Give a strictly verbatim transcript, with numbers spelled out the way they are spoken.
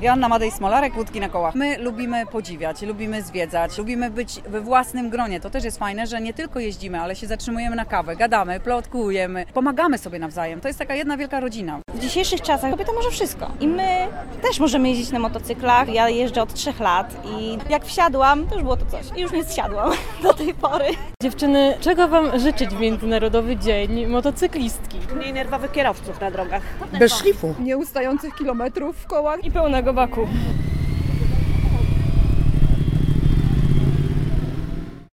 Joanna Madej-Smolarek, Łódki na kołach. My lubimy podziwiać, lubimy zwiedzać, lubimy być we własnym gronie. To też jest fajne, że nie tylko jeździmy, ale się zatrzymujemy na kawę, gadamy, plotkujemy, pomagamy sobie nawzajem. To jest taka jedna wielka rodzina. W dzisiejszych czasach kobieta może wszystko i my też możemy jeździć na motocyklach. Ja jeżdżę od trzech lat i jak wsiadłam, to już było to coś. I już nie zsiadłam do tej pory. Dziewczyny, czego Wam życzyć w Międzynarodowy Dzień Motocyklistki? Mniej nerwowych kierowców na drogach. Bez szlifu. Nieustających kilometrów w kołach I pełnego baku.